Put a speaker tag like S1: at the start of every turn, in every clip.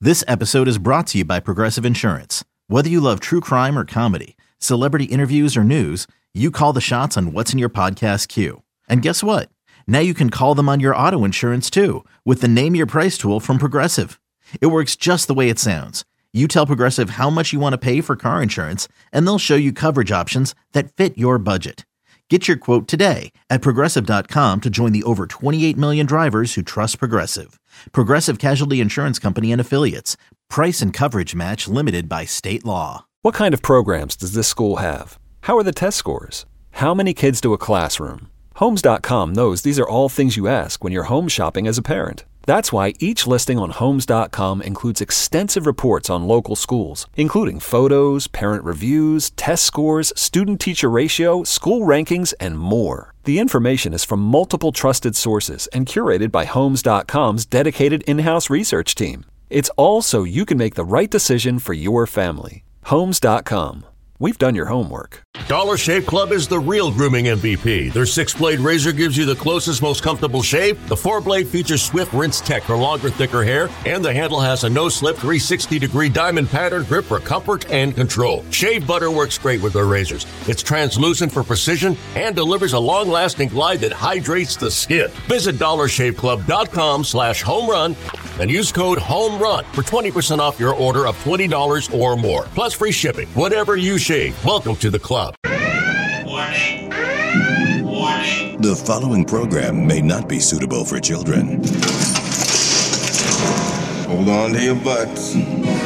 S1: This episode is brought to you by Progressive Insurance. Whether you love true crime or comedy, celebrity interviews or news, you call the shots on what's in your podcast queue. And guess what? Now you can call them on your auto insurance too with the Name Your Price tool from Progressive. It works just the way it sounds. You tell Progressive how much you want to pay for car insurance, and they'll show you coverage options that fit your budget. Get your quote today at Progressive.com to join the over 28 million drivers who trust Progressive. Progressive Casualty Insurance Company and Affiliates. Price and coverage match limited by state law.
S2: What kind of programs does this school have? How are the test scores? How many kids to a classroom? Homes.com knows these are all things you ask when you're home shopping as a parent. That's why each listing on Homes.com includes extensive reports on local schools, including photos, parent reviews, test scores, student-teacher ratio, school rankings, and more. The information is from multiple trusted sources and curated by Homes.com's dedicated in-house research team. It's all so you can make the right decision for your family. Homes.com. We've done your homework.
S3: Dollar Shave Club is the real grooming MVP. Their 6-blade razor gives you the closest, most comfortable shave. The 4-blade features swift rinse tech for longer, thicker hair. And the handle has a no-slip 360-degree diamond pattern grip for comfort and control. Shave butter works great with their razors. It's translucent for precision and delivers a long-lasting glide that hydrates the skin. Visit dollarshaveclub.com/homerun and use code HOMERUN for 20% off your order of $20 or more. Plus free shipping. Whatever you shave. Welcome to the club.
S4: Warning. Warning.
S5: The following program may not be suitable for children.
S6: Hold on to your butts.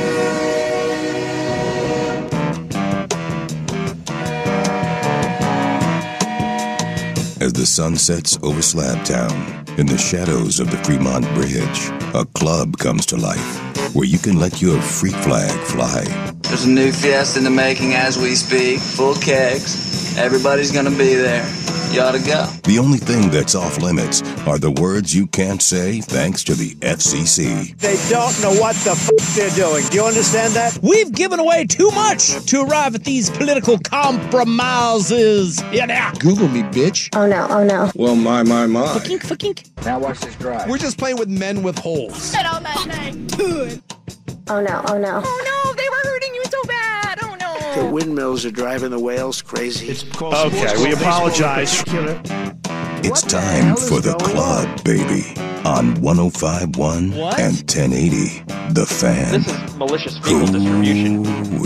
S5: As the sun sets over Slab Town, in the shadows of the Fremont Bridge, a club comes to life where you can let your freak flag fly.
S7: There's a new Fiesta in the making as we speak. Full kegs. Everybody's gonna be there. You ought to go.
S5: The only thing that's off limits are the words you can't say thanks to the FCC.
S8: They don't know what the f*** they're doing. Do you understand that? We've given away too much to arrive at these political compromises. Yeah.
S6: Google me, bitch.
S9: Oh no, oh no.
S6: Well, my.
S8: Fucking.
S7: Now watch this drive.
S6: We're just playing with men with holes.
S9: Spit on that thing. Oh no, oh no.
S10: Oh no, they were hurting you so bad. Oh no.
S11: The windmills are driving the whales crazy.
S8: Okay, we apologize.
S5: It's time for the club, baby. On 105.1 and 1080, The Fan.
S12: This is malicious fecal distribution.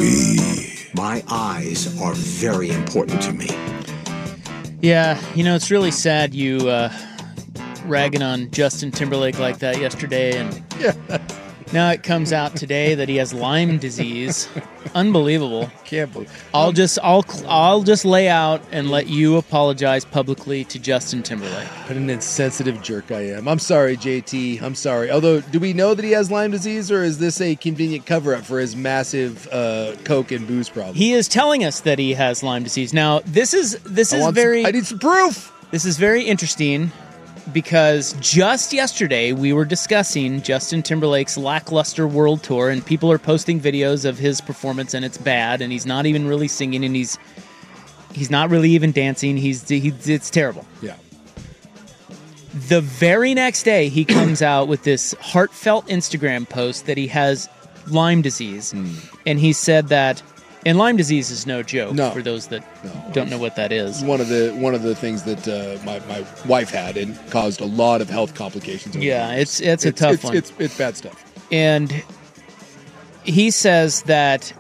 S11: My eyes are very important to me.
S13: Yeah, you know, it's really sad you ragging on Justin Timberlake like that yesterday, and now it comes out today that he has Lyme disease. Unbelievable.
S6: Can't believe.
S13: I'll just lay out and let you apologize publicly to Justin Timberlake.
S6: What an insensitive jerk I am. I'm sorry, JT. I'm sorry. Although, do we know that he has Lyme disease, or is this a convenient cover-up for his massive coke and booze problem?
S13: He is telling us that he has Lyme disease. Now, this is very.
S6: I need some proof.
S13: This is very interesting, because just yesterday we were discussing Justin Timberlake's lackluster world tour, and people are posting videos of his performance, and it's bad, and he's not even really singing, and he's not really even dancing. It's terrible.
S6: Yeah.
S13: The very next day, he comes out with this heartfelt Instagram post that he has Lyme disease, and he said that. And Lyme disease is no joke for those that don't know what that is.
S6: One of the things that my wife had and caused a lot of health complications.
S13: Yeah, it's a tough one.
S6: It's bad stuff.
S13: And he says that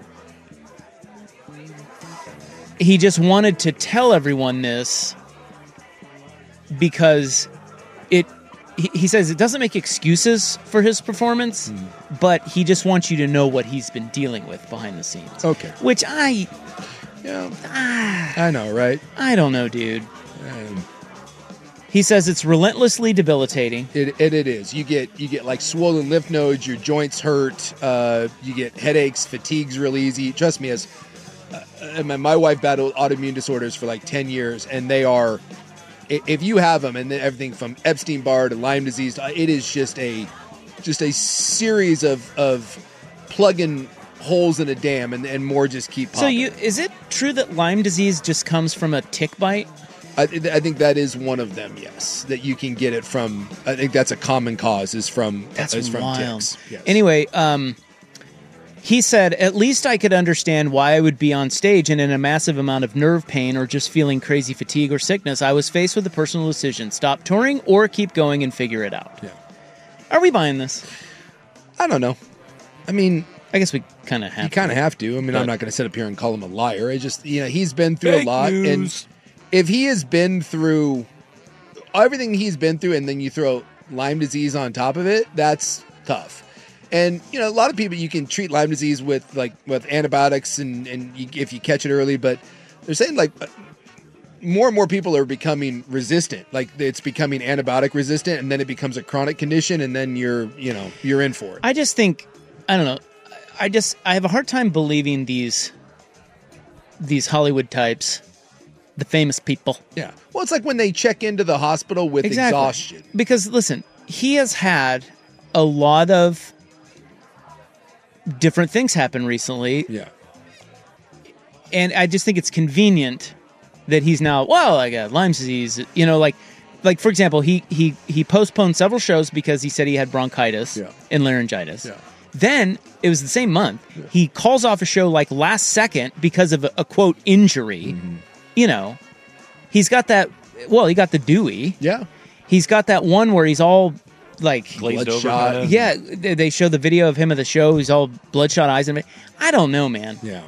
S13: he just wanted to tell everyone this because he says it doesn't make excuses for his performance, but he just wants you to know what he's been dealing with behind the scenes.
S6: Okay.
S13: Which
S6: I know, right?
S13: I don't know, dude. He says it's relentlessly debilitating.
S6: It is. You get like swollen lymph nodes, your joints hurt, you get headaches, fatigue's real easy. Trust me, my wife battled autoimmune disorders for like 10 years, and they are, if you have them, and then everything from Epstein-Barr to Lyme disease, it is just a series of plugging holes in a dam, and more just keep popping.
S13: So is it true that Lyme disease just comes from a tick bite?
S6: I think that is one of them. Yes, that you can get it from. I think that's a common cause is from
S13: wild.
S6: ticks. Yes.
S13: Anyway, he said, at least I could understand why I would be on stage and in a massive amount of nerve pain or just feeling crazy fatigue or sickness. I was faced with a personal decision: stop touring or keep going and figure it out.
S6: Yeah.
S13: Are we buying this?
S6: I don't know. I mean,
S13: I guess we kind of have.
S6: You kind of have to. I mean, I'm not going to sit up here and call him a liar. I just, he's been through a lot, and if he has been through everything he's been through, and then you throw Lyme disease on top of it, that's tough. And a lot of people, you can treat Lyme disease with antibiotics, and if you catch it early, but they're saying like more and more people are becoming resistant. Like it's becoming antibiotic resistant, and then it becomes a chronic condition, and then you're in for it.
S13: I just think, I don't know. I have a hard time believing these Hollywood types, the famous people.
S6: Yeah. Well, it's like when they check into the hospital with exhaustion.
S13: Because listen, he has had a lot of different things happen recently.
S6: Yeah.
S13: And I just think it's convenient that he's now, I got Lyme disease. Like for example, he postponed several shows because he said he had bronchitis and laryngitis. Yeah. Then it was the same month. Yeah. He calls off a show like last second because of a quote injury. Mm-hmm. He's got that. Well, he got the Dewey.
S6: Yeah.
S13: He's got that one where he's all like
S6: bloodshot.
S13: Yeah, they show the video of him at the show. He's all bloodshot eyes. And I don't know, man.
S6: Yeah.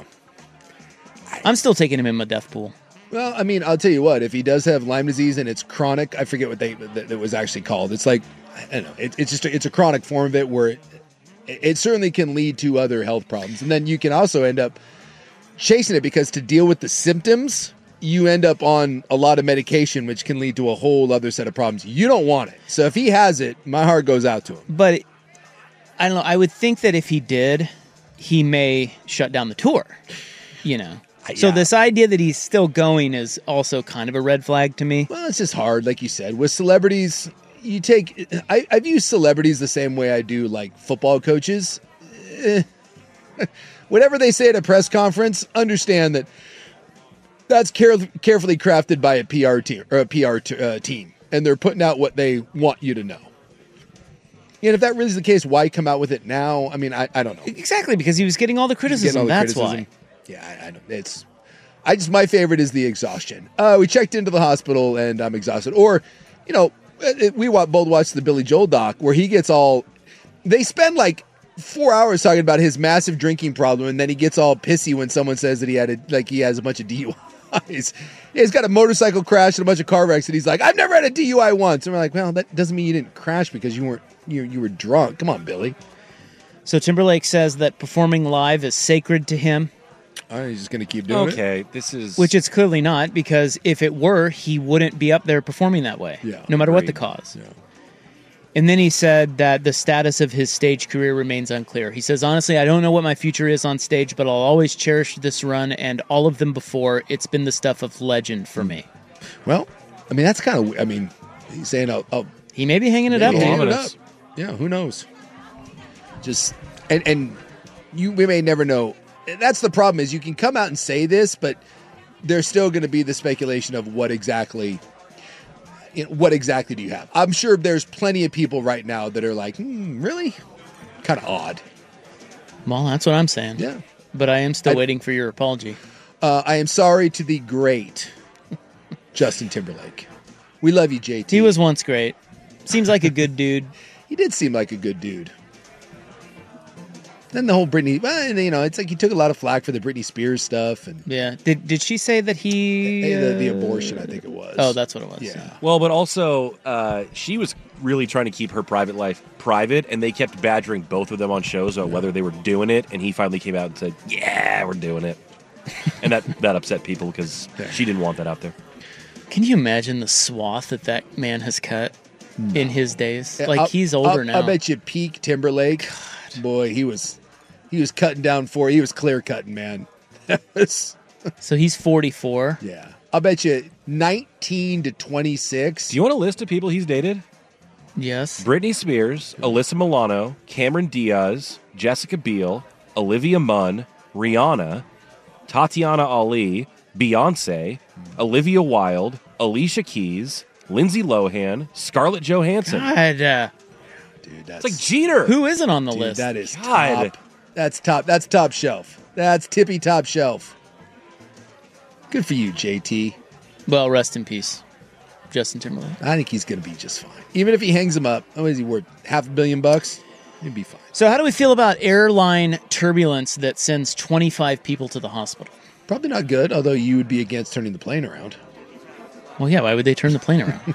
S13: I'm still taking him in my death pool.
S6: Well, I mean, I'll tell you what. If he does have Lyme disease and it's chronic, I forget what that was actually called. It's like, I don't know. It's a chronic form of it where it certainly can lead to other health problems. And then you can also end up chasing it because to deal with the symptoms, you end up on a lot of medication, which can lead to a whole other set of problems. You don't want it. So if he has it, my heart goes out to him.
S13: But I don't know. I would think that if he did, he may shut down the tour, So this idea that he's still going is also kind of a red flag to me.
S6: Well, it's just hard, like you said. With celebrities, I view celebrities the same way I do like football coaches. Whatever they say at a press conference, understand that's carefully crafted by a PR team or a PR team, and they're putting out what they want you to know. And if that really is the case, why come out with it now? I mean, I don't know.
S13: Exactly, because he was getting all the criticism. That's why.
S6: Yeah, I know. My favorite is the exhaustion. We checked into the hospital and I'm exhausted. Or, we both watched the Billy Joel doc where he gets they spend like 4 hours talking about his massive drinking problem, and then he gets all pissy when someone says that he has a bunch of DUIs. He's got a motorcycle crash and a bunch of car wrecks, and he's like, I've never had a DUI once. And we're like, well, that doesn't mean you didn't crash because you were drunk. Come on, Billy.
S13: So Timberlake says that performing live is sacred to him.
S6: He's just going to keep doing it.
S12: Okay, this is...
S13: Which it's clearly not, because if it were, he wouldn't be up there performing that way, no matter what the cause.
S6: Yeah.
S13: And then he said that the status of his stage career remains unclear. He says, honestly, I don't know what my future is on stage, but I'll always cherish this run and all of them before. It's been the stuff of legend for me.
S6: Well, I mean, that's kind of... I mean, he's saying...
S13: he may be hanging it up.
S6: Yeah, who knows? And we may never know. That's the problem is you can come out and say this, but there's still going to be the speculation of what exactly do you have? I'm sure there's plenty of people right now that are like, really? Kind of odd.
S13: Well, that's what I'm saying.
S6: Yeah.
S13: But I am still waiting for your apology.
S6: I am sorry to the great Justin Timberlake. We love you, JT.
S13: He was once great. Seems like a good dude.
S6: He did seem like a good dude. Then the whole Britney, it's like he took a lot of flack for the Britney Spears stuff. And
S13: yeah. Did she say that he...
S6: The abortion, I think it was.
S13: Oh, that's what it was.
S6: Yeah.
S12: Well, but also, she was really trying to keep her private life private, and they kept badgering both of them on shows about whether they were doing it, and he finally came out and said, yeah, we're doing it. And that upset people because she didn't want that out there.
S13: Can you imagine the swath that man has cut in his days? He's older now.
S6: I bet you peak Timberlake, God. Boy, he was cutting down he was clear cutting, man.
S13: So he's 44.
S6: Yeah. I'll bet you 19 to 26.
S12: Do you want a list of people he's dated?
S13: Yes.
S12: Britney Spears, Alyssa Milano, Cameron Diaz, Jessica Biel, Olivia Munn, Rihanna, Tatiana Ali, Beyonce, Olivia Wilde, Alicia Keys, Lindsay Lohan, Scarlett Johansson.
S13: God,
S6: Dude,
S12: It's
S6: that's
S12: like Jeter.
S13: who isn't on the
S6: dude,
S13: list?
S6: that is
S12: God.
S6: top. That's top. That's top shelf. That's tippy top shelf. Good for you, JT.
S13: Well, rest in peace, Justin Timberlake.
S6: I think he's going to be just fine. Even if he hangs him up, what is he worth? $500 million? He'd be fine.
S13: So how do we feel about airline turbulence that sends 25 people to the hospital?
S6: Probably not good, although you would be against turning the plane around.
S13: Well, yeah, why would they turn the plane around?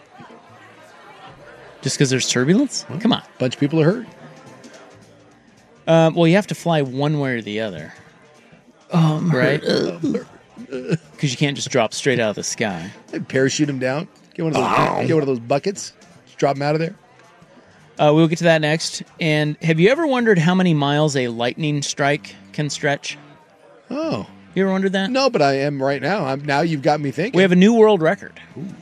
S13: Just because there's turbulence? Come on.
S6: A bunch of people are hurt.
S13: Well, you have to fly one way or the other. Right? Because you can't just drop straight out of the sky.
S6: They'd parachute him down. Get one of those buckets. Just drop him out of there.
S13: We'll get to that next. And have you ever wondered how many miles a lightning strike can stretch?
S6: Oh.
S13: You ever wondered that?
S6: No, but I am right now. Now you've got me thinking.
S13: We have a new world record.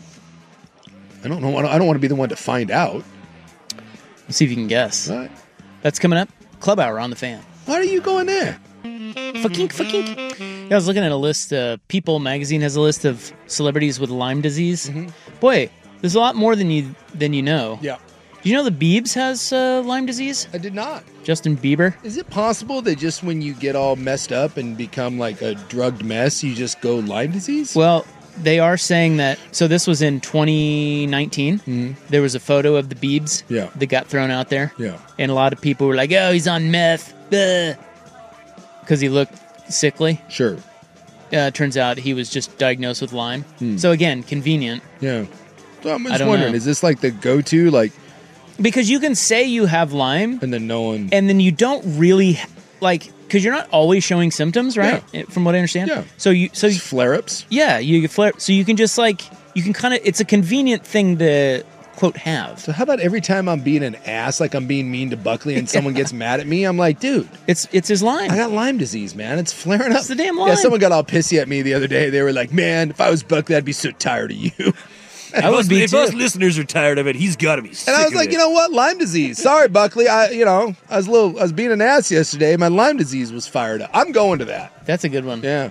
S6: I don't know. I don't want to be the one to find out.
S13: Let's see if you can guess.
S6: All right.
S13: That's coming up. Club Hour on the Fan.
S6: Why are you going there?
S13: Fuckink. Yeah, I was looking at a list. People magazine has a list of celebrities with Lyme disease.
S6: Mm-hmm.
S13: Boy, there's a lot more than you know.
S6: Yeah.
S13: Do you know the Biebs has Lyme disease?
S6: I did not.
S13: Justin Bieber.
S6: Is it possible that just when you get all messed up and become like a drugged mess, you just go Lyme disease?
S13: Well, they are saying that. So this was in 2019.
S6: Mm-hmm.
S13: There was a photo of the Biebs that got thrown out there.
S6: Yeah.
S13: And a lot of people were like, oh, he's on meth. Because he looked sickly.
S6: Sure.
S13: Turns out he was just diagnosed with Lyme. So again, convenient.
S6: Yeah. So I'm just
S13: don't
S6: wondering,
S13: know.
S6: is this like the go-to, like...
S13: Because you can say you have Lyme.
S6: And then no one...
S13: And then you don't really, like... Because you're not always showing symptoms, right?
S6: Yeah.
S13: From what I understand.
S6: Yeah.
S13: So you
S6: flare-ups?
S13: Yeah, you get flare. So you can just like... You can kind of... It's a convenient thing to... quote have.
S6: So how about every time I'm being an ass, like I'm being mean to Buckley and someone gets mad at me, I'm like, dude.
S13: It's his Lyme.
S6: I got Lyme disease, man. It's flaring up.
S13: It's the damn Lyme.
S6: Yeah, someone got all pissy at me the other day. They were like, man, if I was Buckley, I'd be so tired of you.
S13: I would be
S12: if
S13: too.
S12: us listeners are tired of it, he's got to be sick
S6: And I was
S12: of
S6: like,
S12: it.
S6: you know what? Lyme disease. Sorry, Buckley. I was being an ass yesterday. My Lyme disease was fired up. I'm going to that.
S13: That's a good one.
S6: Yeah.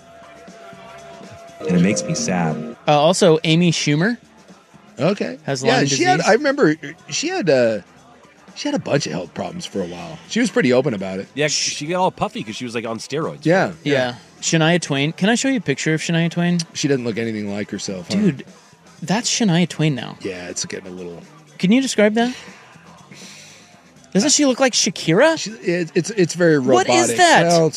S14: And it makes me sad.
S13: Also, Amy Schumer.
S6: Okay.
S13: Has Lyme disease.
S6: I remember she had a bunch of health problems for a while. She was pretty open about it.
S12: Yeah, she got all puffy because she was like on steroids.
S6: Yeah.
S13: Shania Twain. Can I show you a picture of Shania Twain?
S6: She doesn't look anything like herself, huh?
S13: Dude, that's Shania Twain now.
S6: Yeah, it's getting a little...
S13: Can you describe that? Doesn't she look like Shakira?
S6: It's very robotic.
S13: What is that?
S6: Well,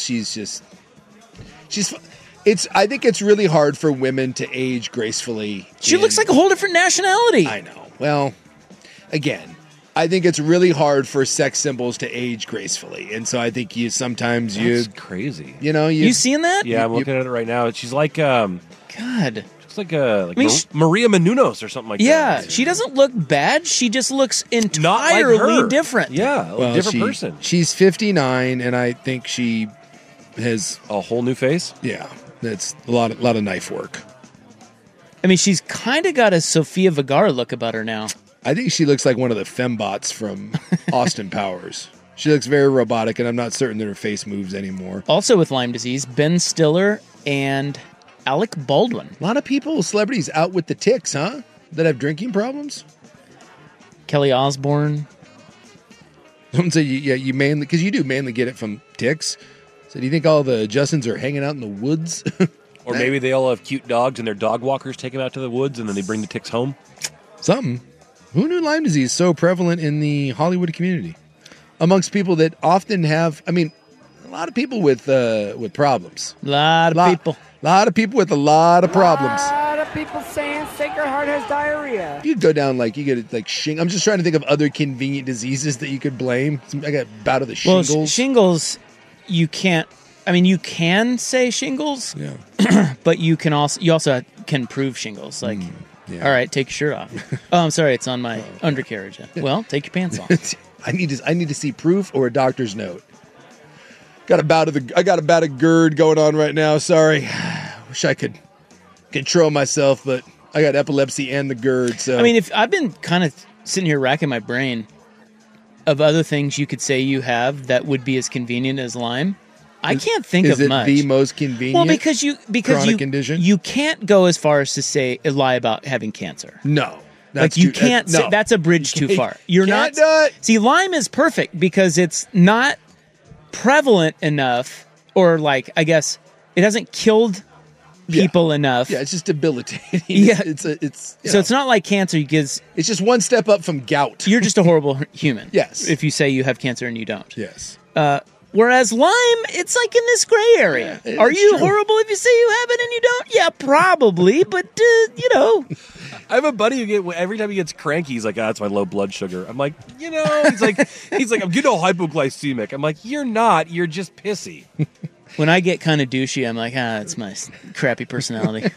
S6: I think it's really hard for women to age gracefully.
S13: She looks like a whole different nationality.
S6: I know. Well, again, I think it's really hard for sex symbols to age gracefully, and so I think
S12: That's crazy.
S13: You seeing that?
S12: Yeah, I'm looking at it right now. She's like,
S13: God.
S12: Looks like Maria Menounos or something like that.
S13: Yeah, she doesn't look bad. She just looks entirely different.
S12: Yeah, a different person.
S6: She's 59, and I think she has
S12: a whole new face.
S6: Yeah, that's a lot of knife work.
S13: I mean, she's kind of got a Sofia Vergara look about her now.
S6: I think she looks like one of the fembots from Austin Powers. She looks very robotic, and I'm not certain that her face moves anymore.
S13: Also with Lyme disease, Ben Stiller and Alec Baldwin.
S6: A lot of celebrities out with the ticks, huh? That have drinking problems?
S13: Kelly Osbourne.
S6: Someone said, you mainly, because you do mainly get it from ticks. So do you think all the Justins are hanging out in the woods?
S12: Or maybe they all have cute dogs and their dog walkers take them out to the woods and then they bring the ticks home?
S6: Something. Who knew Lyme disease is so prevalent in the Hollywood community? Amongst people that often have, a lot of people with problems.
S13: A lot of people.
S6: A lot of people with a lot of problems.
S15: A lot of people saying Sacred Heart has diarrhea.
S6: You could go down you get shingles. I'm just trying to think of other convenient diseases that you could blame. I got a bout of the shingles.
S13: Well, shingles, you can't. You can say shingles, but you also can prove shingles. Like, all right, take your shirt off. Oh, I'm sorry, it's on my undercarriage. Well, take your pants off.
S6: I need to see proof or a doctor's note. I got a bout of GERD going on right now. Sorry, wish I could control myself, but I got epilepsy and the GERD. So
S13: if I've been kind of sitting here racking my brain of other things you could say you have that would be as convenient as Lyme. I can't think
S6: is
S13: of
S6: it
S13: much.
S6: the most convenient?
S13: Well, because
S6: chronic condition?
S13: you can't go as far as to say lie about having cancer.
S6: No.
S13: Like you can't say that's a bridge too far. You're
S6: Can't
S13: not
S6: do it.
S13: See, Lyme is perfect because it's not prevalent enough, or like I guess it hasn't killed people enough.
S6: Yeah, it's just debilitating.
S13: Yeah.
S6: It's
S13: It's not like cancer because
S6: it's just one step up from gout.
S13: You're just a horrible human.
S6: Yes.
S13: If you say you have cancer and you don't.
S6: Yes.
S13: Whereas Lyme, it's like in this gray area.
S6: Yeah,
S13: Are
S6: it's
S13: you
S6: true.
S13: horrible if you say you have it and you don't? Yeah, probably, but you know.
S12: I have a buddy who every time he gets cranky, he's like, "That's my low blood sugar." I'm like, he's like, I'm getting all hypoglycemic. I'm like, you're not. You're just pissy.
S13: When I get kind of douchey, I'm like, it's my crappy personality.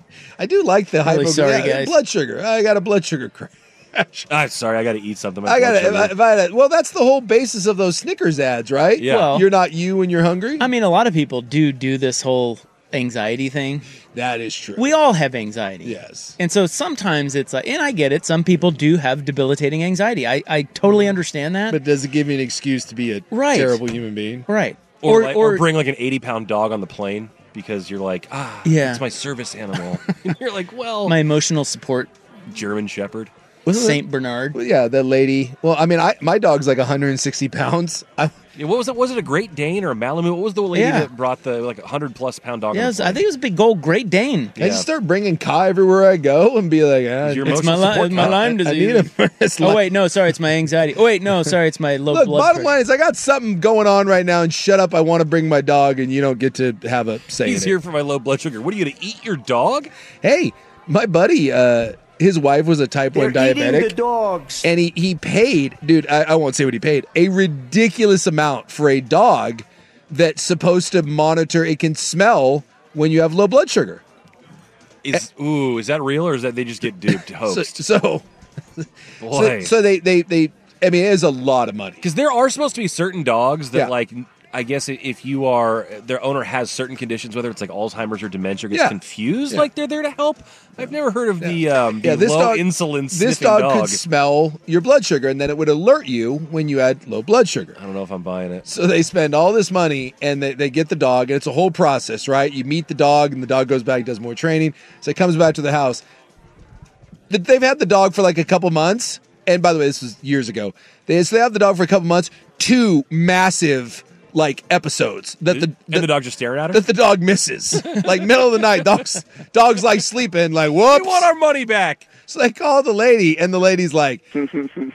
S6: I do like the
S13: Really sorry, guys.
S6: blood sugar. I got a blood sugar crash.
S12: I'm sorry, I got to eat something. My
S6: I
S12: blood
S6: got
S12: sugar.
S6: to. Well, that's the whole basis of those Snickers ads, right?
S12: Yeah.
S13: Well-
S6: You're not you when you're hungry.
S13: I mean, a lot of people do this whole anxiety thing.
S6: That is true.
S13: We all have anxiety.
S6: Yes.
S13: And so sometimes it's like, and I get it, some people do have debilitating anxiety. I totally understand that.
S6: But does it give you an excuse to be a
S13: Right.
S6: terrible human being?
S13: Right.
S12: Or bring like an 80-pound dog on the plane because you're like,
S13: Yeah.
S12: it's my service animal. And you're like, well,
S13: my emotional support,
S12: German Shepherd.
S13: Saint Bernard.
S6: Well, yeah, the lady. Well, I mean, my dog's like 160 pounds.
S12: Yeah, what was it? Was it a Great Dane or a Malamute? What was the lady
S13: Yeah.
S12: that brought the 100+ pound dog?
S13: Yes,
S12: on the
S13: I think it was a big gold Great Dane.
S6: I just start bringing Kai everywhere I go and be like,
S12: Your
S13: It's my,
S12: emotional support
S13: my
S12: cow.
S13: Lyme
S6: I
S13: disease.
S6: need him. It's
S13: Oh,
S6: like-
S13: wait, no, sorry, it's my anxiety. Oh, wait, no, sorry, it's my low
S6: Look,
S13: blood
S6: bottom
S13: pressure.
S6: line is I got something going on right now, and shut up. I want to bring my dog, and you don't get to have a say
S12: He's
S6: in
S12: here
S6: it.
S12: for my low blood sugar. What are you going to eat your dog?
S6: Hey, my buddy, his wife was a type 1
S11: They're eating
S6: diabetic.
S11: the dogs.
S6: And he paid, dude, I won't say what he paid, a ridiculous amount for a dog that's supposed to monitor, it can smell when you have low blood sugar.
S12: Is that real or is that they just get duped, hoaxed?
S6: So they I mean, it is a lot of money.
S12: Because there are supposed to be certain dogs that,
S6: Yeah.
S12: like, I guess if you are, their owner has certain conditions, whether it's like Alzheimer's or dementia, gets
S6: Yeah.
S12: confused,
S6: Yeah.
S12: like they're there to help. I've never heard of the
S6: this
S12: low
S6: dog-
S12: insulin
S6: This
S12: sniffing
S6: dog,
S12: dog.
S6: could smell your blood sugar, and then it would alert you when you had low blood sugar.
S12: I don't know if I'm buying it.
S6: So they spend all this money, and they get the dog, and it's a whole process, right? You meet the dog, and the dog goes back, does more training, so it comes back to the house. They've had the dog for like a couple months, and by the way, this was years ago. They have the dog for a couple months, 2 massive like episodes that
S12: And the dog just staring at her?
S6: that the dog misses, like middle of the night. Dogs like sleeping, like
S12: We
S6: whoops.
S12: want our money back.
S6: So they call the lady, and the lady's like, they're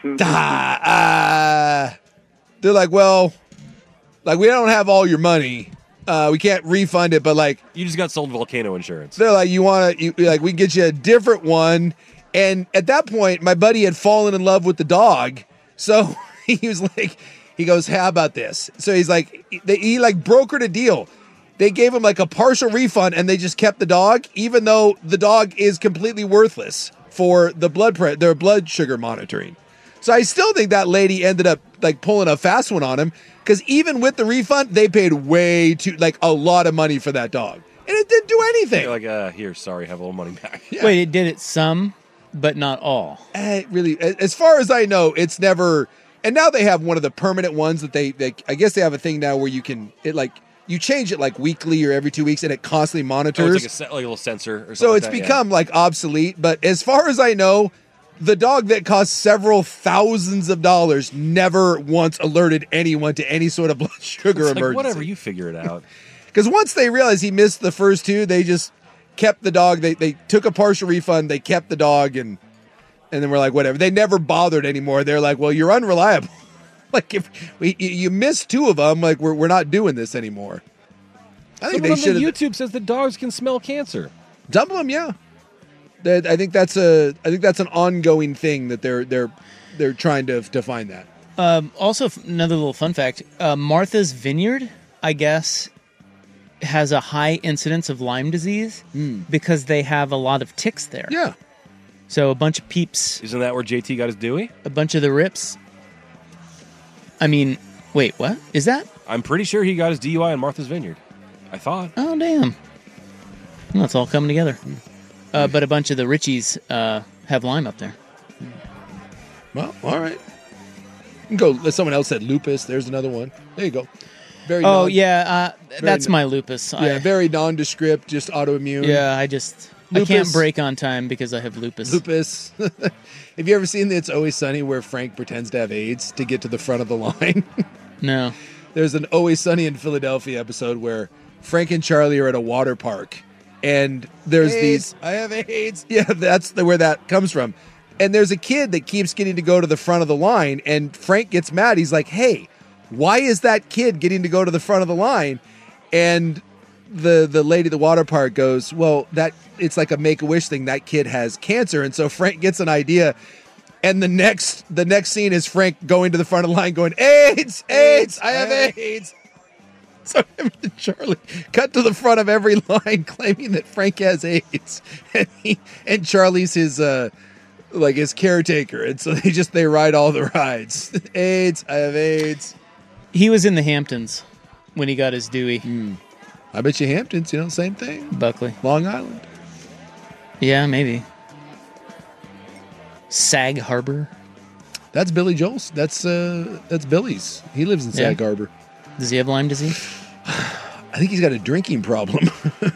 S6: like, well, like we don't have all your money, we can't refund it, but like
S12: You just got sold volcano insurance.
S6: they're like, you want to, like we can get you a different one. And at that point, my buddy had fallen in love with the dog, so he was like, he goes, how about this? So he's like, he like brokered a deal. They gave him like a partial refund, and they just kept the dog, even though the dog is completely worthless for the their blood sugar monitoring. So I still think that lady ended up like pulling a fast one on him, because even with the refund, they paid way too, like a lot of money for that dog, and it didn't do anything.
S12: You're like, here, sorry, have a little money back.
S6: Yeah.
S13: Wait, it did it some, but not all.
S6: Really, as far as I know, it's never. And now they have one of the permanent ones that they I guess they have a thing now where you can, it like, you change it like weekly or every 2 weeks, and it constantly monitors.
S12: Oh, it's like a little sensor or something.
S6: So
S12: like
S6: it's
S12: that,
S6: become like obsolete. But as far as I know, the dog that cost several thousands of dollars never once alerted anyone to any sort of blood sugar
S12: It's like,
S6: emergency.
S12: whatever, you figure it out.
S6: Because once they realized he missed the first 2, they just kept the dog. They took a partial refund. They kept the dog, and then we're like, whatever. They never bothered anymore. They're like, well, you're unreliable. Like if you missed 2 of them, like we're not doing this anymore. I think they should.
S12: YouTube says that dogs can smell cancer.
S6: Some of them, yeah. I think that's an ongoing thing that they're trying to find that.
S13: Also, another little fun fact: Martha's Vineyard, I guess, has a high incidence of Lyme disease because they have a lot of ticks there.
S6: Yeah.
S13: So a bunch of peeps,
S12: Isn't that where JT got his Dewey?
S13: a bunch of the rips. I mean, wait, what is that?
S12: I'm pretty sure he got his DUI in Martha's Vineyard. I thought.
S13: Oh, damn! Well, it's all coming together. But a bunch of the Richies have Lyme up there.
S6: Well, all right. You can go. Someone else said lupus. There's another one. There you go. Very
S13: Oh, yeah. That's my lupus.
S6: Yeah, very nondescript, just autoimmune.
S13: Yeah, I can't break on time because I have lupus.
S6: Lupus. Have you ever seen It's Always Sunny where Frank pretends to have AIDS to get to the front of the line?
S13: No.
S6: There's an Always Sunny in Philadelphia episode where Frank and Charlie are at a water park, and there's
S13: AIDS.
S6: I have AIDS. Yeah, that's where that comes from. And there's a kid that keeps getting to go to the front of the line, and Frank gets mad. He's like, hey, why is that kid getting to go to the front of the line? And the lady at the water park goes, well, it's like a Make-A-Wish thing. That kid has cancer. And so Frank gets an idea. And the next scene is Frank going to the front of the line going, AIDS, AIDS, I have AIDS. So him and Charlie cut to the front of every line claiming that Frank has AIDS. And Charlie's his caretaker. And so they ride all the rides. AIDS, I have AIDS.
S13: He was in the Hamptons when he got his Dewey.
S6: I bet you Hamptons, same thing.
S13: Buckley.
S6: Long Island.
S13: Yeah, maybe. Sag Harbor.
S6: That's Billy Joel's. That's Billy's. He lives in Sag Harbor.
S13: Does he have Lyme disease?
S6: I think he's got a drinking problem.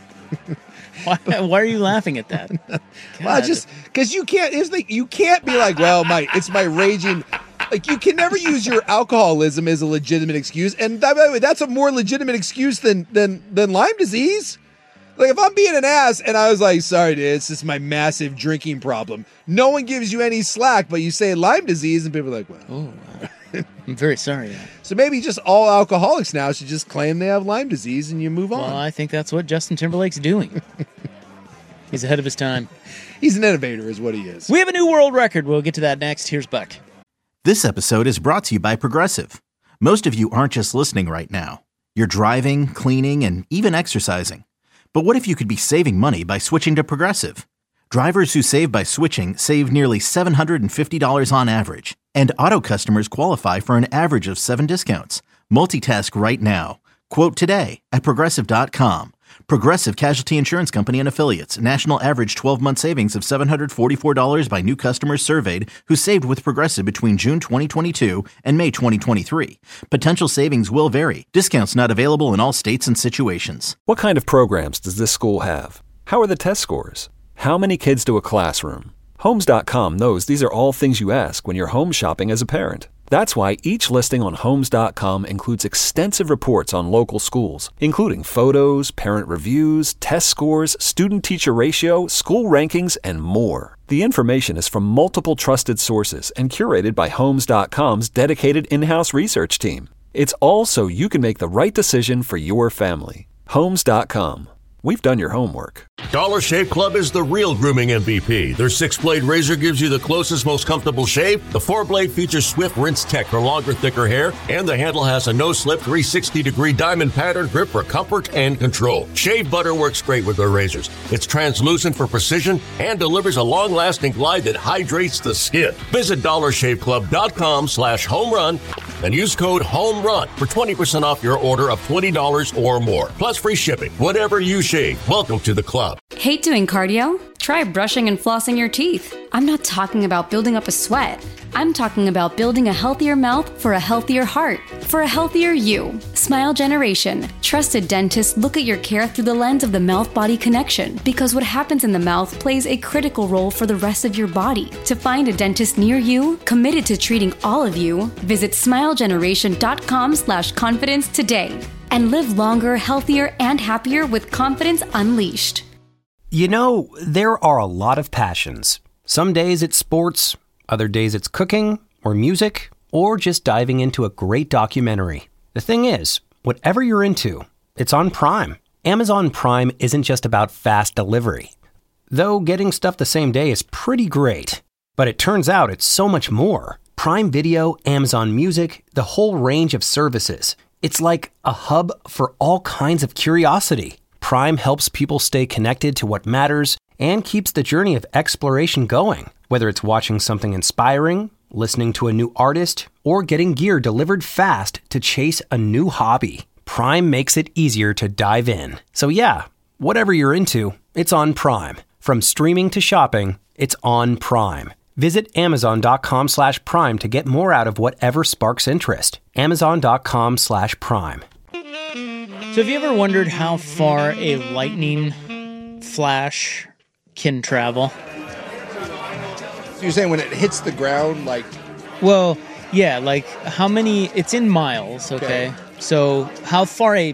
S13: Why are you laughing at that?
S6: Well, just because you can't. You can't be like, well, it's my raging. Like, you can never use your alcoholism as a legitimate excuse, and by the way, that's a more legitimate excuse than Lyme disease. Like, if I'm being an ass and I was like, sorry, dude, it's just my massive drinking problem, no one gives you any slack, but you say Lyme disease, and people are like, well,
S13: I'm very sorry.
S6: So maybe just all alcoholics now should just claim they have Lyme disease and you move on.
S13: Well, I think that's what Justin Timberlake's doing. He's ahead of his time.
S6: He's an innovator, is what he is.
S13: We have a new world record. We'll get to that next. Here's Buck.
S1: This episode is brought to you by Progressive. Most of you aren't just listening right now. You're driving, cleaning, and even exercising. But what if you could be saving money by switching to Progressive? Drivers who save by switching save nearly $750 on average. And auto customers qualify for an average of 7 discounts. Multitask right now. Quote today at Progressive.com. Progressive Casualty Insurance Company and Affiliates. National average 12-month savings of $744 by new customers surveyed who saved with Progressive between June 2022 and May 2023. Potential savings will vary. Discounts not available in all states and situations.
S2: What kind of programs does this school have? How are the test scores? How many kids do a classroom? Homes.com knows these are all things you ask when you're home shopping as a parent. That's why each listing on Homes.com includes extensive reports on local schools, including photos, parent reviews, test scores, student-teacher ratio, school rankings, and more. The information is from multiple trusted sources and curated by Homes.com's dedicated in-house research team. It's all so you can make the right decision for your family. Homes.com. We've done your homework.
S3: Dollar Shave Club is the real grooming MVP. Their 6-blade razor gives you the closest, most comfortable shave. The 4-blade features Swift Rinse Tech for longer, thicker hair, and the handle has a no-slip 360-degree diamond pattern grip for comfort and control. Shave butter works great with their razors. It's translucent for precision and delivers a long-lasting glide that hydrates the skin. Visit DollarShaveClub.com/homerun and use code HOMERUN for 20% off your order of $20 or more, plus free shipping. Whatever you shave, welcome to the club.
S14: Hate doing cardio? Try brushing and flossing your teeth. I'm not talking about building up a sweat. I'm talking about building a healthier mouth for a healthier heart, for a healthier you. Smile Generation. Trusted dentists look at your care through the lens of the mouth-body connection, because what happens in the mouth plays a critical role for the rest of your body. To find a dentist near you, committed to treating all of you, visit smilegeneration.com/confidence today. And live longer, healthier, and happier with confidence unleashed.
S16: You know, there are a lot of passions. Some days it's sports, other days it's cooking, or music, or just diving into a great documentary. The thing is, whatever you're into, it's on Prime. Amazon Prime isn't just about fast delivery. Though getting stuff the same day is pretty great. But it turns out it's so much more. Prime Video, Amazon Music, the whole range of services. It's like a hub for all kinds of curiosity. Prime helps people stay connected to what matters and keeps the journey of exploration going. Whether it's watching something inspiring, listening to a new artist, or getting gear delivered fast to chase a new hobby, Prime makes it easier to dive in. So yeah, whatever you're into, it's on Prime. From streaming to shopping, it's on Prime. Visit Amazon.com/Prime to get more out of whatever sparks interest. Amazon.com/Prime.
S13: So have you ever wondered how far a lightning flash can travel?
S6: So you're saying when it hits the ground, like...
S13: Well, yeah, like how many... It's in miles, okay? So how far a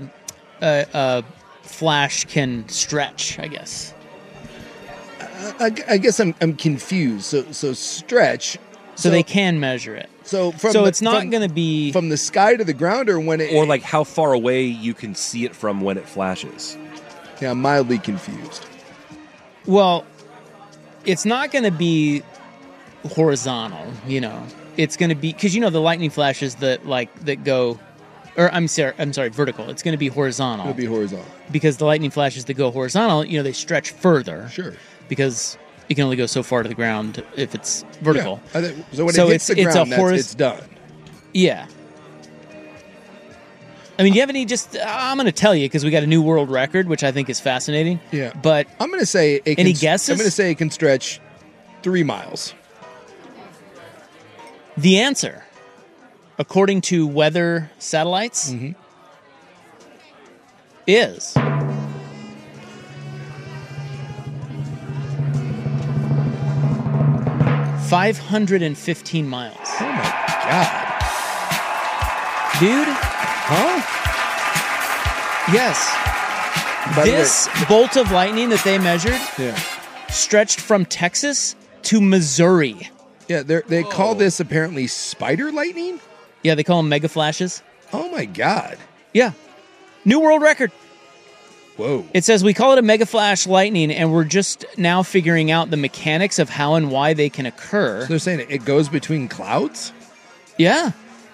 S13: flash can stretch, I guess.
S6: I guess I'm confused. So stretch...
S13: So they can measure it.
S6: So
S13: it's not going to be...
S6: From the sky to the ground or when it...
S12: Or like how far away you can see it from when it flashes.
S6: Yeah, I'm mildly confused.
S13: Well, it's not going to be horizontal, you know. It's going to be... Because, you know, the lightning flashes that go... Or I'm sorry, vertical. It's going to be horizontal.
S6: It'll be horizontal.
S13: Because the lightning flashes that go horizontal, you know, they stretch further.
S6: Sure.
S13: Because... You can only go so far to the ground if it's vertical.
S6: Yeah. So when it hits the ground, it's done.
S13: Yeah. I mean, do you have any I'm going to tell you because we got a new world record, which I think is fascinating.
S6: Yeah.
S13: But
S6: I'm going to say...
S13: Any guesses?
S6: I'm going to say it can stretch 3 miles.
S13: The answer, according to weather satellites, is... 515 miles.
S6: Oh my God.
S13: Dude?
S6: Huh?
S13: Yes. This bolt of lightning that they measured stretched from Texas to Missouri.
S6: Yeah, they call this apparently spider lightning?
S13: Yeah, they call them mega flashes.
S6: Oh my God.
S13: Yeah. New world record.
S6: Whoa.
S13: It says we call it a mega flash lightning, and we're just now figuring out the mechanics of how and why they can occur.
S6: So they're saying it goes between clouds?
S13: Yeah.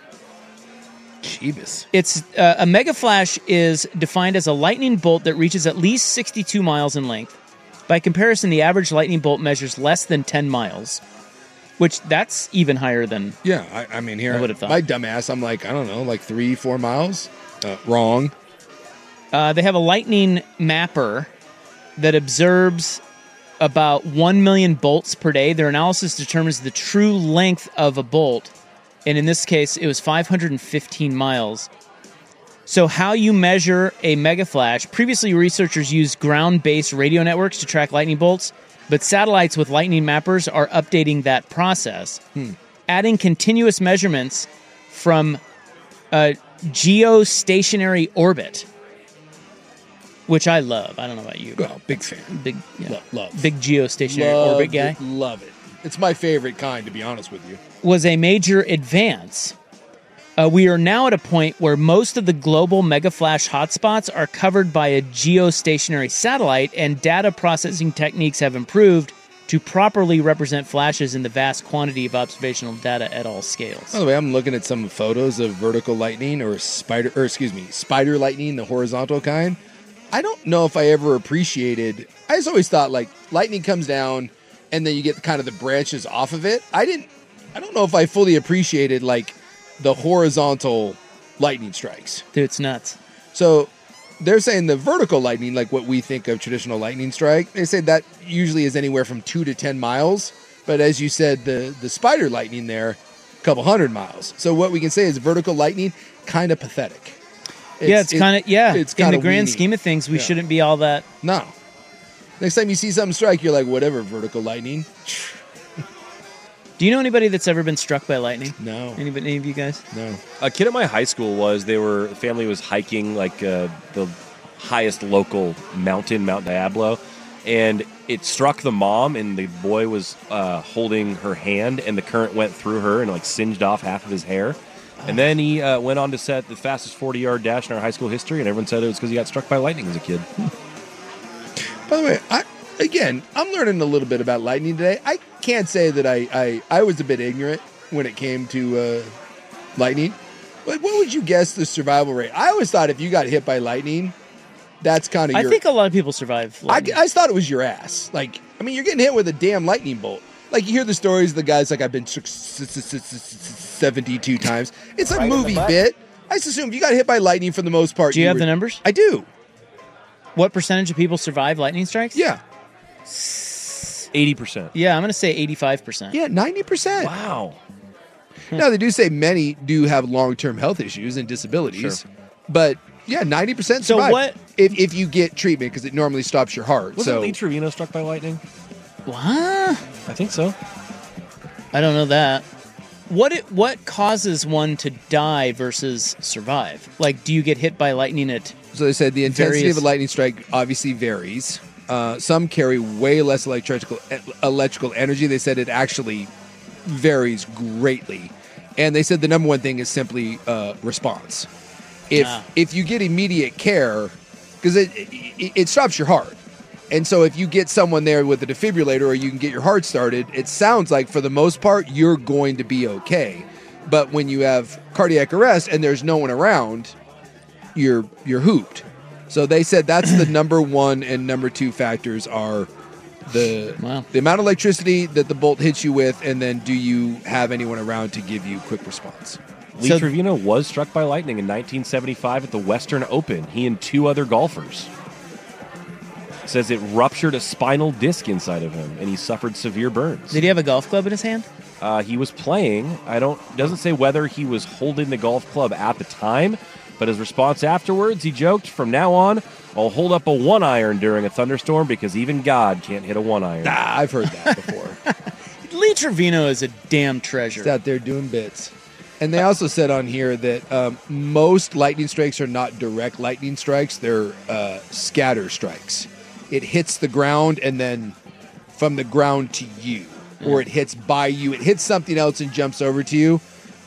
S6: Jeebus.
S13: It's a mega flash is defined as a lightning bolt that reaches at least 62 miles in length. By comparison, the average lightning bolt measures less than 10 miles, which that's even higher than...
S6: Yeah, I mean, here,
S13: I would have thought.
S6: My dumbass, I'm like, I don't know, like 3-4 miles? Wrong.
S13: They have a lightning mapper that observes about 1 million bolts per day. Their analysis determines the true length of a bolt, and in this case, it was 515 miles. So how you measure a megaflash, previously researchers used ground-based radio networks to track lightning bolts, but satellites with lightning mappers are updating that process, adding continuous measurements from a geostationary orbit. Which I love. I don't know about you.
S6: Well, big fan. Love.
S13: Big geostationary orbit guy.
S6: Love it. It's my favorite kind, to be honest with you.
S13: Was a major advance. We are now at a point where most of the global megaflash hotspots are covered by a geostationary satellite, and data processing techniques have improved to properly represent flashes in the vast quantity of observational data at all scales.
S6: By the way, I'm looking at some photos of vertical lightning spider lightning, the horizontal kind. I don't know if I ever appreciated... I just always thought, like, lightning comes down, and then you get kind of the branches off of it. I don't know if I fully appreciated, like, the horizontal lightning strikes.
S13: Dude, it's nuts.
S6: So, they're saying the vertical lightning, like what we think of traditional lightning strike, they say that usually is anywhere from 2 to 10 miles. But as you said, the spider lightning there, a couple 100 miles. So what we can say is vertical lightning, kind of pathetic.
S13: It's kind of in the grand
S6: weenie.
S13: Scheme of things, we shouldn't be all that.
S6: No. Next time you see something strike, you're like, whatever, vertical lightning.
S13: Do you know anybody that's ever been struck by lightning?
S6: No.
S13: Any of you guys?
S6: No.
S12: A kid at my high school family was hiking like the highest local mountain, Mount Diablo, and it struck the mom, and the boy was holding her hand, and the current went through her and like singed off half of his hair. And then he went on to set the fastest 40-yard dash in our high school history, and everyone said it was because he got struck by lightning as a kid.
S6: By the way, I'm learning a little bit about lightning today. I can't say that I was a bit ignorant when it came to lightning. Like, what would you guess the survival rate? I always thought if you got hit by lightning, that's kind of
S13: I think a lot of people survive lightning.
S6: I thought it was your ass. Like, I mean, you're getting hit with a damn lightning bolt. Like, you hear the stories of the guys, like, I've been 72 times. It's a movie bit. I just assume if you got hit by lightning for the most part.
S13: Do you have the numbers?
S6: I do.
S13: What percentage of people survive lightning strikes?
S6: Yeah.
S12: 80%.
S13: Yeah, I'm going to say 85%.
S6: Yeah, 90%.
S12: Wow.
S6: Now, they do say many do have long-term health issues and disabilities.
S12: Sure.
S6: But Yeah, 90% survive.
S13: So what?
S6: If you get treatment, because it normally stops your heart.
S12: Wasn't Lee Trevino struck by lightning?
S13: What?
S12: I think so.
S13: I don't know that. What causes one to die versus survive? Like, do you get hit by lightning at?
S6: So they said the intensity of a lightning strike obviously varies. Some carry way less electrical energy. They said it actually varies greatly. And they said the number one thing is simply response. If you get immediate care, because it stops your heart. And so if you get someone there with a defibrillator or you can get your heart started, it sounds like for the most part, you're going to be okay. But when you have cardiac arrest and there's no one around, you're hooped. So they said that's the number one and number two factors are the amount of electricity that the bolt hits you with, and then do you have anyone around to give you quick response?
S12: Lee Trevino was struck by lightning in 1975 at the Western Open. He and two other golfers. Says it ruptured a spinal disc inside of him, and he suffered severe burns.
S13: Did he have a golf club in his hand?
S12: He was playing. Doesn't say whether he was holding the golf club at the time, but his response afterwards, he joked, "From now on, I'll hold up a 1-iron during a thunderstorm because even God can't hit a 1-iron."
S6: I've heard that before.
S13: Lee Trevino is a damn treasure.
S6: He's out there doing bits. And they also said on here that most lightning strikes are not direct lightning strikes. They're scatter strikes. It hits the ground and then from the ground to you. Or it hits by you. It hits something else and jumps over to you.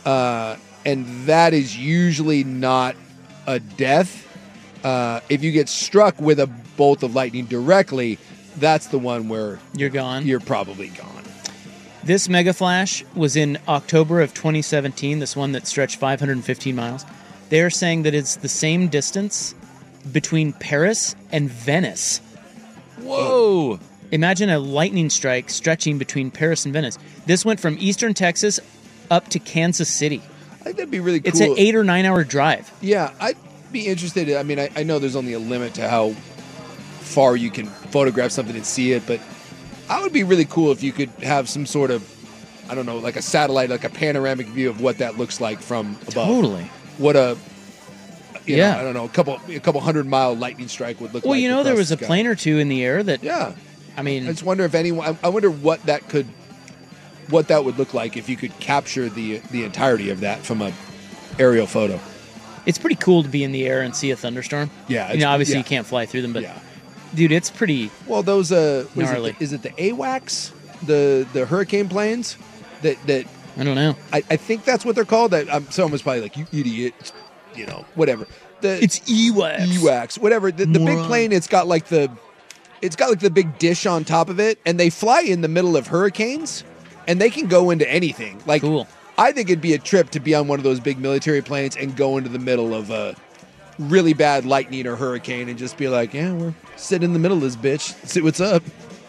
S6: And that is usually not a death. If you get struck with a bolt of lightning directly, that's the one where
S13: you're gone.
S6: You're probably gone.
S13: This mega flash was in October of 2017, this one that stretched 515 miles. They're saying that it's the same distance between Paris and Venice.
S12: Whoa!
S13: Imagine a lightning strike stretching between Paris and Venice. This went from eastern Texas up to Kansas City.
S6: I think that'd be really cool.
S13: It's an 8 or 9 hour drive.
S6: Yeah, I'd be interested. I mean, I know there's only a limit to how far you can photograph something and see it, but I would be really cool if you could have some sort of, I don't know, like a satellite, like a panoramic view of what that looks like from above.
S13: Totally.
S6: What a, you know, I don't know, a couple 100-mile lightning strike would look like.
S13: Well, you know, there was
S6: the
S13: a
S6: sky.
S13: plane or two in the air that.
S6: Yeah.
S13: I mean,
S6: I just wonder if anyone. I wonder what that would look like if you could capture the entirety of that from a aerial photo.
S13: It's pretty cool to be in the air and see a thunderstorm.
S6: Yeah,
S13: you know, obviously you can't fly through them, but dude, it's pretty.
S6: Well, those
S13: gnarly.
S6: Is it the AWACS, the hurricane planes that
S13: I don't know.
S6: I think that's what they're called. That someone was probably like, "You idiot," you know, whatever.
S13: It's EWACS.
S6: EWACS, whatever. The big plane. It's got like the big dish on top of it, and they fly in the middle of hurricanes, and they can go into anything. Like,
S13: cool.
S6: I think it'd be a trip to be on one of those big military planes and go into the middle of a really bad lightning or hurricane and just be like, yeah, we're sitting in the middle of this bitch. See what's up.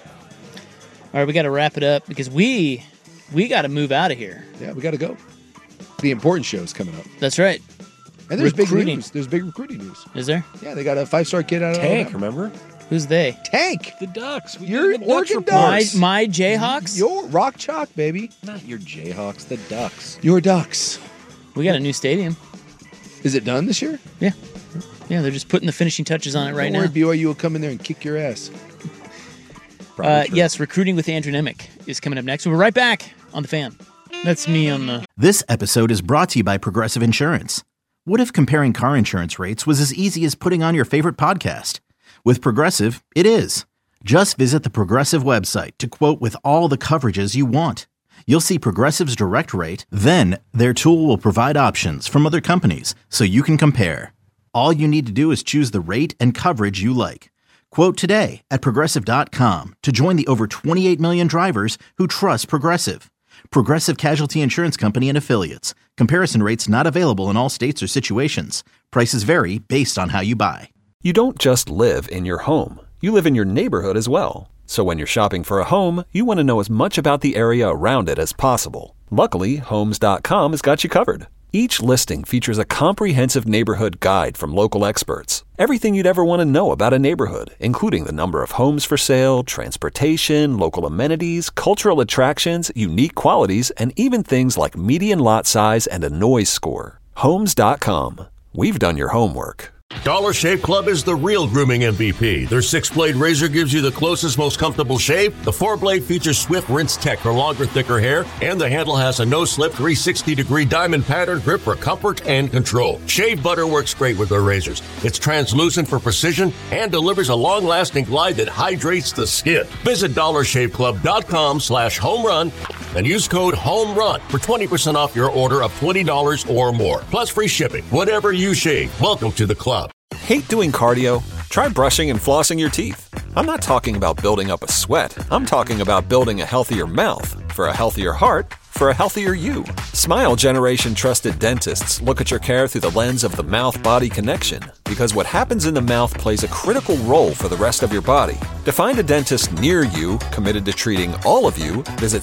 S13: All right, we got to wrap it up because we got to move out of here.
S6: Yeah, we got to go. The important show's coming up.
S13: That's right.
S6: And there's
S13: Recruiting.
S6: big news. There's big recruiting news.
S13: Is there?
S6: Yeah, they got a 5-star kid out of
S12: Tank,
S6: Alabama.
S12: remember?
S13: Who's they?
S6: Tank.
S12: The Ducks.
S6: Your Oregon Ducks.
S13: My Jayhawks?
S6: Your Rock Chalk, baby.
S12: Not your Jayhawks, the Ducks.
S6: Your Ducks.
S13: We got a new stadium.
S6: Is it done this year?
S13: Yeah. Yeah, they're just putting the finishing touches on it right
S6: Don't worry,
S13: now.
S6: BYU will come in there and kick your ass.
S13: Yes, Recruiting with Andrew Nemick is coming up next. We'll be right back on The Fan. That's me on the...
S1: This episode is brought to you by Progressive Insurance. What if comparing car insurance rates was as easy as putting on your favorite podcast? With Progressive, it is. Just visit the Progressive website to quote with all the coverages you want. You'll see Progressive's direct rate, then their tool will provide options from other companies so you can compare. All you need to do is choose the rate and coverage you like. Quote today at Progressive.com to join the over 28 million drivers who trust Progressive. Progressive Casualty Insurance Company and Affiliates. Comparison rates not available in all states or situations. Prices vary based on how you buy.
S2: You don't just live in your home. You live in your neighborhood as well. So when you're shopping for a home, you want to know as much about the area around it as possible. Luckily, Homes.com has got you covered. Each listing features a comprehensive neighborhood guide from local experts. Everything you'd ever want to know about a neighborhood, including the number of homes for sale, transportation, local amenities, cultural attractions, unique qualities, and even things like median lot size and a noise score. Homes.com. We've done your homework.
S3: Dollar Shave Club is the real grooming MVP. Their 6-blade razor gives you the closest, most comfortable shave. The 4-blade features swift rinse tech for longer, thicker hair, and the handle has a no-slip 360-degree diamond pattern grip for comfort and control. Shave butter works great with their razors. It's translucent for precision and delivers a long-lasting glide that hydrates the skin. Visit DollarShaveClub.com/homerun and use code HOMERUN for 20% off your order of $20 or more, plus free shipping. Whatever you shave, welcome to the club.
S2: Hate doing cardio? Try brushing and flossing your teeth. I'm not talking about building up a sweat. I'm talking about building a healthier mouth for a healthier heart for a healthier you. Smile Generation trusted dentists look at your care through the lens of the mouth-body connection, because what happens in the mouth plays a critical role for the rest of your body. To find a dentist near you committed to treating all of you, visit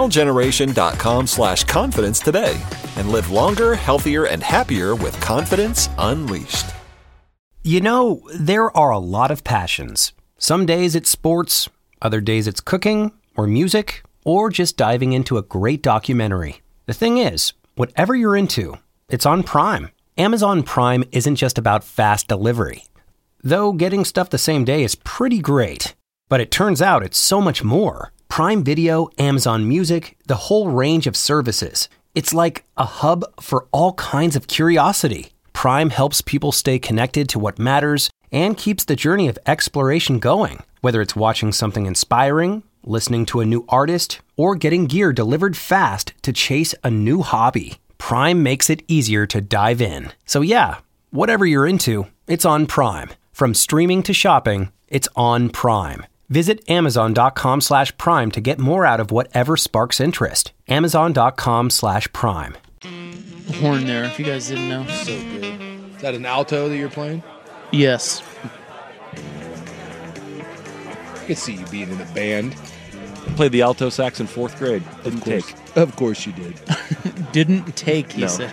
S2: smilegeneration.com/confidence today and live longer, healthier, and happier with confidence unleashed.
S16: You know, there are a lot of passions. Some days it's sports, other days it's cooking or music, or just diving into a great documentary. The thing is, whatever you're into, it's on Prime. Amazon Prime isn't just about fast delivery. Though getting stuff the same day is pretty great. But it turns out it's so much more. Prime Video, Amazon Music, the whole range of services. It's like a hub for all kinds of curiosity. Prime helps people stay connected to what matters and keeps the journey of exploration going. Whether it's watching something inspiring, listening to a new artist, or getting gear delivered fast to chase a new hobby, Prime makes it easier to dive in. So yeah, whatever you're into, it's on Prime. From streaming to shopping, it's on Prime. Visit Amazon.com/Prime to get more out of whatever sparks interest. Amazon.com/Prime.
S13: Horn there, if you guys didn't know.
S6: So good. Is that an alto that you're playing?
S13: Yes.
S6: I could see you being in a band.
S12: I played the alto sax in 4th grade. Didn't take.
S6: Of course you did.
S13: Didn't take, he
S12: No.
S13: says.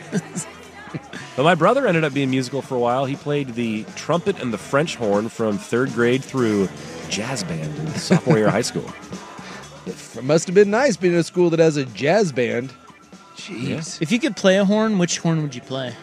S12: But my brother ended up being musical for a while. He played the trumpet and the French horn from 3rd grade through jazz band in sophomore year of high school.
S6: It must have been nice being in a school that has a jazz band. Jeez.
S13: If you could play a horn, which horn would you play?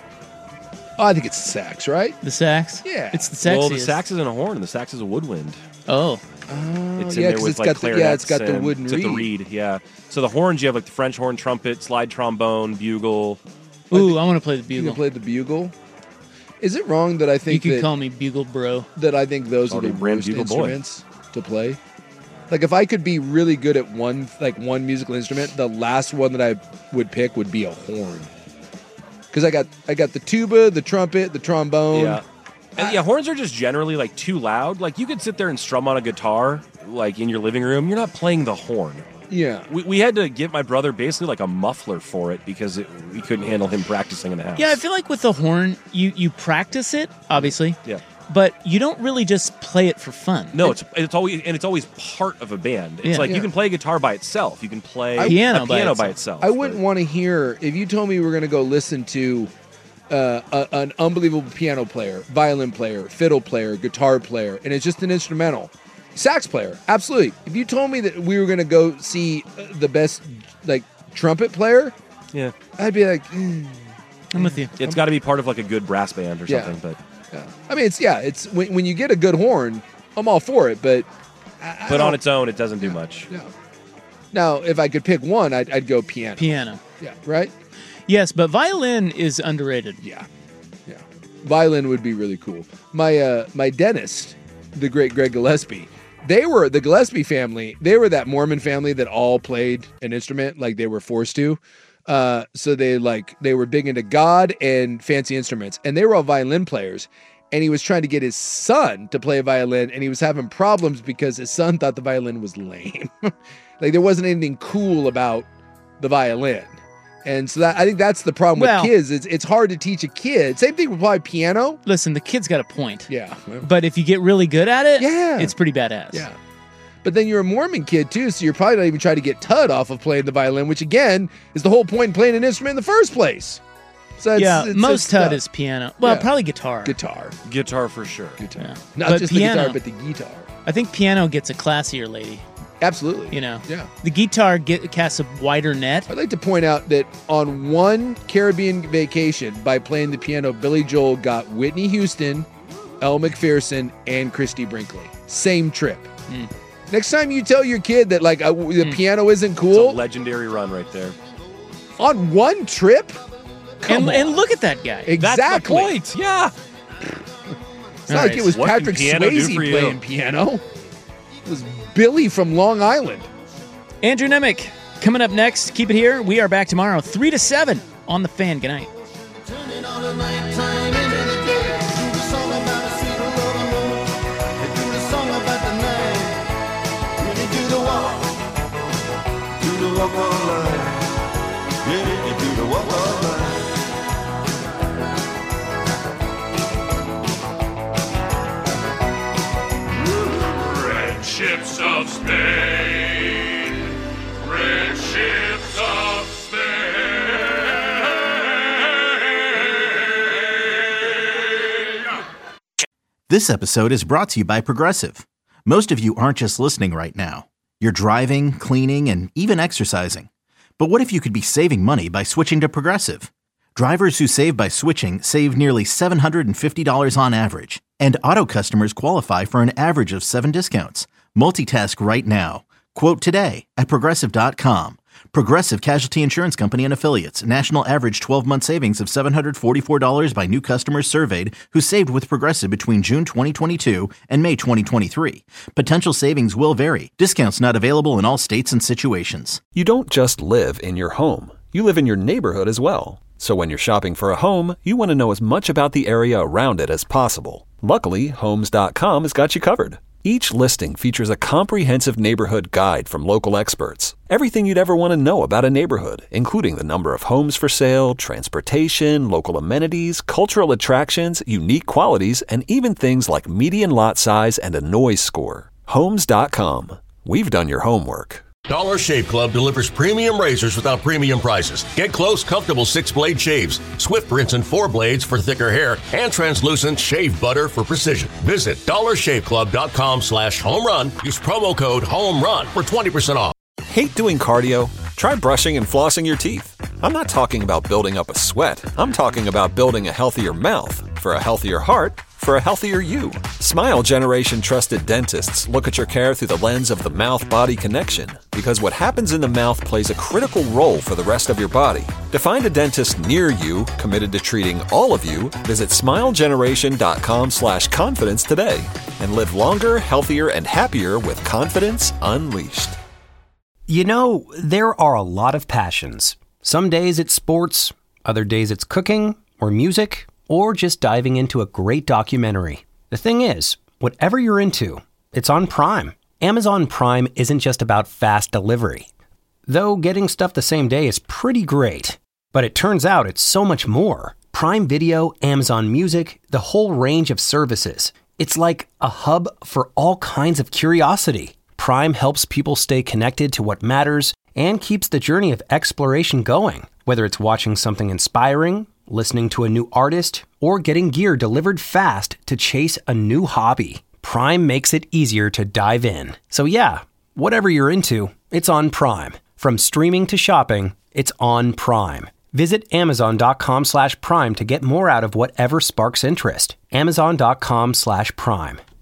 S6: Oh, I think it's sax, right?
S13: The sax?
S6: Yeah.
S13: It's the sexiest.
S12: Well, the sax isn't a horn. The sax is a woodwind.
S13: Oh.
S12: It's
S6: yeah,
S12: in there
S6: 'cause
S12: with
S6: it's
S12: like
S6: got the-
S12: clarinets.
S6: yeah, it's got the
S12: and-
S6: wooden
S12: it's got the
S6: reed.
S12: reed. Yeah. So the horns, you have like the French horn, trumpet, slide trombone, bugle.
S13: Ooh, I want to play the
S6: You
S13: bugle.
S6: can play the bugle. Is it wrong that I think
S13: You could
S6: that,
S13: call me bugle bro.
S6: that I think those are
S12: Already
S6: the
S12: ran
S6: worst
S12: bugle boy.
S6: instruments to play? Like if I could be really good at one musical instrument, the last one that I would pick would be a horn. Because I got the tuba, the trumpet, the trombone.
S12: Yeah. And yeah, horns are just generally like too loud. Like you could sit there and strum on a guitar, like in your living room. You're not playing the horn.
S6: Yeah.
S12: We had to give my brother basically like a muffler for it because we couldn't handle him practicing in the house.
S13: Yeah, I feel like with the horn, you practice it, obviously.
S12: Yeah.
S13: But you don't really just play it for fun.
S12: No, it's always part of a band. It's
S13: Yeah.
S12: like
S13: Yeah.
S12: you can play a guitar by itself. You can play
S13: Piano
S12: a
S13: by
S12: piano by
S13: itself.
S12: itself.
S6: I wouldn't want to hear if you told me we were going to go listen to an unbelievable piano player, violin player, fiddle player, guitar player, and it's just an instrumental. Sax player, absolutely. If you told me that we were going to go see the best like trumpet player,
S12: Yeah.
S6: I'd be like,
S13: I'm with you.
S12: It's got to be part of like a good brass band or
S6: Yeah.
S12: something.
S6: yeah. I mean, it's when you get a good horn, I'm all for it. But
S12: But on its own, it doesn't do much.
S6: Yeah. Now, if I could pick one, I'd go piano.
S13: Piano.
S6: Yeah. Right.
S13: Yes, but violin is underrated.
S6: Yeah. Violin would be really cool. My dentist, the great Greg Gillespie, the Gillespie family. They were that Mormon family that all played an instrument, like they were forced to. So they were big into God and fancy instruments, and they were all violin players. And he was trying to get his son to play a violin, and he was having problems because his son thought the violin was lame. Like there wasn't anything cool about the violin. And so I think that's the problem with kids. It's hard to teach a kid. Same thing with probably piano.
S13: Listen, the kid's got a point.
S6: Yeah.
S13: But if you get really good at it,
S6: Yeah.
S13: it's pretty badass.
S6: Yeah. But then you're a Mormon kid too, so you're probably not even trying to get Tud off of playing the violin, which again is the whole point in playing an instrument in the first place. So
S13: most Tud
S6: tough.
S13: is piano. Well,
S6: Yeah.
S13: probably guitar.
S12: Guitar for sure.
S6: Guitar.
S13: Yeah.
S6: Not
S13: But
S6: just
S13: piano,
S6: the guitar, but the guitar.
S13: I think piano gets a classier lady.
S6: Absolutely.
S13: You know?
S6: Yeah.
S13: The guitar casts a wider net.
S6: I'd like to point out that on one Caribbean vacation, by playing the piano, Billy Joel got Whitney Houston, Elle Macpherson, and Christy Brinkley. Same trip. Next time you tell your kid that like the piano isn't cool.
S12: It's a legendary run right there.
S6: On one trip?
S13: And look at that guy.
S6: Exactly.
S12: That's the point. Yeah.
S6: It's not like it was
S12: What
S6: Patrick
S12: can piano do
S6: Swayze
S12: for you?
S6: playing piano. It was Billy from Long Island.
S13: Andrew Nemec coming up next. Keep it here. We are back tomorrow, 3 to 7 on The Fan. Good night.
S4: Red ships of Spain. Red ships of Spain.
S1: This episode is brought to you by Progressive. Most of you aren't just listening right now. You're driving, cleaning, and even exercising. But what if you could be saving money by switching to Progressive? Drivers who save by switching save nearly $750 on average. And auto customers qualify for an average of 7 discounts. Multitask right now. Quote today at Progressive.com. Progressive Casualty Insurance Company and Affiliates. National average 12-month savings of $744 by new customers surveyed who saved with Progressive between June 2022 and May 2023. Potential savings will vary. Discounts not available in all states and situations.
S2: You don't just live in your home. You live in your neighborhood as well. So when you're shopping for a home, you want to know as much about the area around it as possible. Luckily, Homes.com has got you covered. Each listing features a comprehensive neighborhood guide from local experts. Everything you'd ever want to know about a neighborhood, including the number of homes for sale, transportation, local amenities, cultural attractions, unique qualities, and even things like median lot size and a noise score. Homes.com. We've done your homework.
S3: Dollar Shave Club delivers premium razors without premium prices. Get close, comfortable 6-blade shaves, Swift rinse and 4 blades for thicker hair, and translucent shave butter for precision. Visit dollarshaveclub.com/homerun. Use promo code HOMERUN for 20% off.
S2: Hate doing cardio? Try brushing and flossing your teeth. I'm not talking about building up a sweat. I'm talking about building a healthier mouth for a healthier heart for a healthier you. Smile Generation trusted dentists look at your care through the lens of the mouth-body connection, because what happens in the mouth plays a critical role for the rest of your body. To find a dentist near you committed to treating all of you, visit smilegeneration.com/confidence today and live longer, healthier, and happier with confidence unleashed.
S16: You know, there are a lot of passions. Some days it's sports, other days it's cooking or music, or just diving into a great documentary. The thing is, whatever you're into, it's on Prime. Amazon Prime isn't just about fast delivery. Though getting stuff the same day is pretty great. But it turns out it's so much more. Prime Video, Amazon Music, the whole range of services. It's like a hub for all kinds of curiosity. Prime helps people stay connected to what matters and keeps the journey of exploration going. Whether it's watching something inspiring, listening to a new artist, or getting gear delivered fast to chase a new hobby, Prime makes it easier to dive in. So yeah, whatever you're into, it's on Prime. From streaming to shopping, it's on Prime. Visit Amazon.com/Prime to get more out of whatever sparks interest. Amazon.com/Prime.